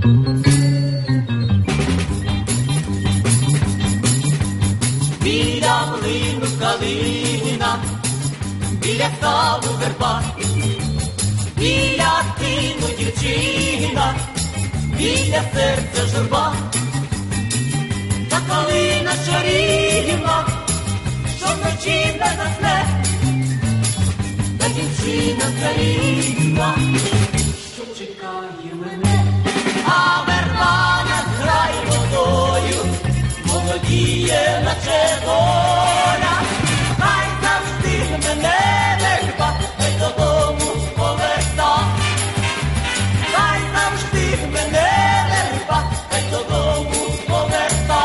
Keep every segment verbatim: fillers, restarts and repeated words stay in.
Біля млину калина, біля ставу верба, біля тину дівчина, біля серця журба. Та калина чарівна, що вночі не засне, та дівчина чарівна, що чекає мене. А верба над грає водою, молодіє, наче доля. Хай завжди мене верба, хай додому поверта. Хай завжди мене верба, хай додому поверта.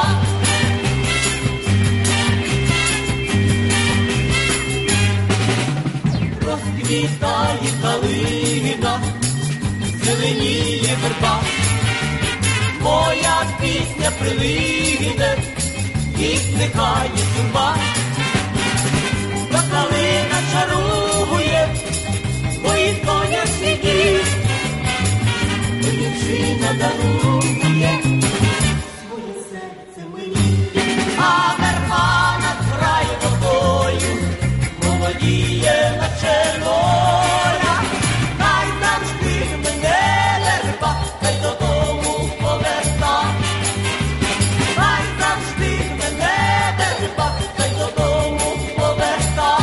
Розквітає калина, зеленіє верба. Моя пісня прилине, і зникає журба. Та калина чарує, мої сонячні дні, бо дівчина дарує своє серце мені. А верба над грає водою, молодіє, наче доля. Хай завжди мене верба, хай додому поверта. Хай завжди мене верба, хай додому поверта.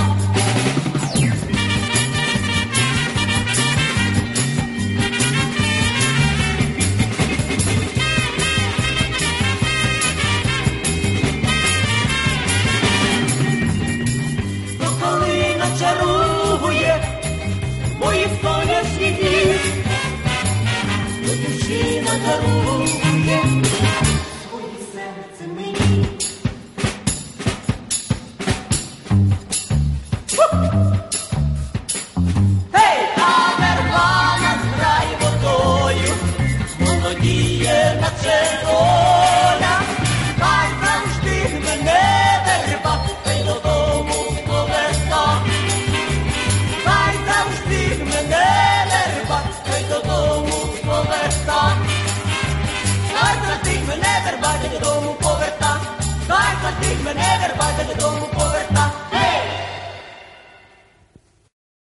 То калина чарує мої сонячні дні, то дівчина дарує своє серце мені. Гей, а верба над грає водою, молодіє, наче доля. Хай завжди мене верба, хай додому поверта. Хай завжди мене верба, хай додому поверта. Хай завжди мене верба, хай додому поверта. Хай завжди мене верба, хай додому поверта.